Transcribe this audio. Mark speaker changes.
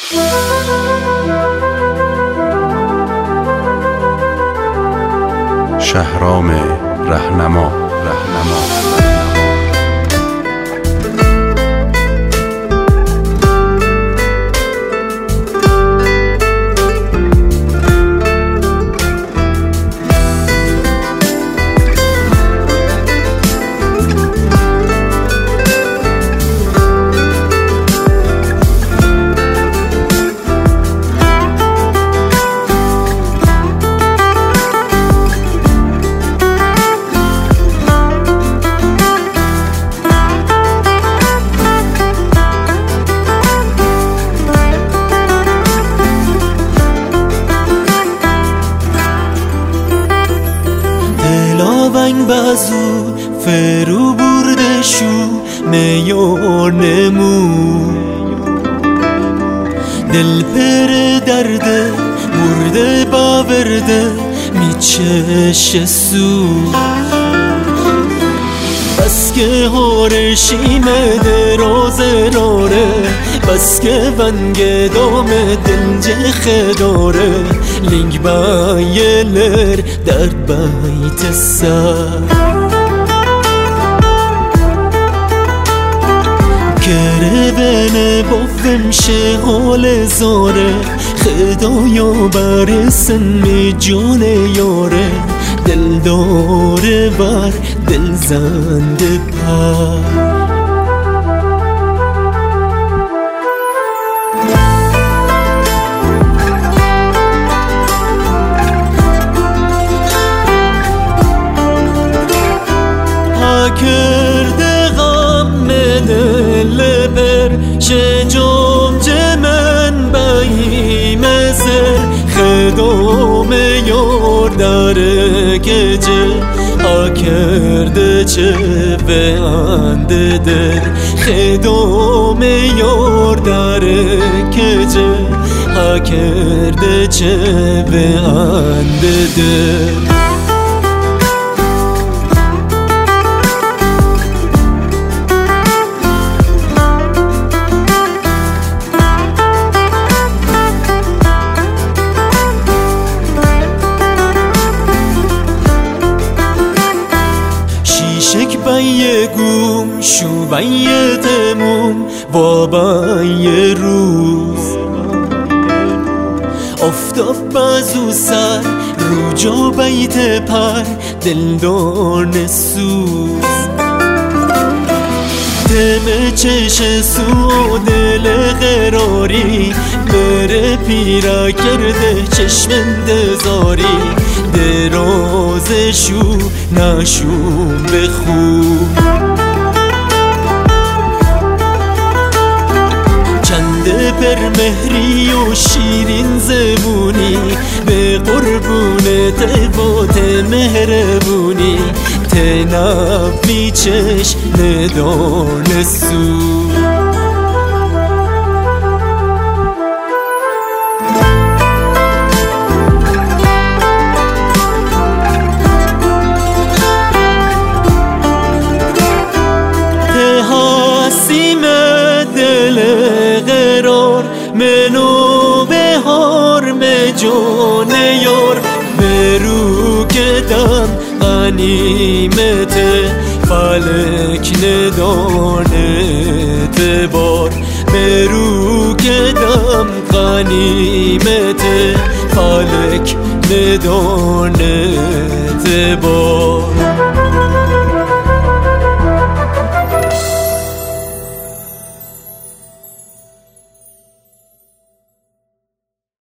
Speaker 1: شهرام رهنما.
Speaker 2: دلاونگ بازو فرو برده شو میار نمو دل پر درده برده باورده میچش سو بس که هارشیمه دراز راره بس که ونگ دام دنج خداره لینگ بایلر در بیت سر کره بنه بافم شغال زاره خدایا برسن می جون یاره دل داره بر دل زنده پر کرده غم دل بر شجام جمن بایی مزر خدام یار در گجه ها کرده چه به انده در خدام یار در گجه ها کرده چه به انده در شک بای گوم شو بای تموم و بای روز افتاف بازو سر رو جا بیت پر دلدار نسوز دم چش سو دل قراری بره پیرا کرده چشم انتظاری دراز شو نشوم بخون چند پر مهری و شیرین زبونی به قربون تبات مهربونی تنب میچش ندان سو منو بهار مجون یار برو کدم غنیمت فلک ندانت بار برو کدم غنیمت فلک ندانت بار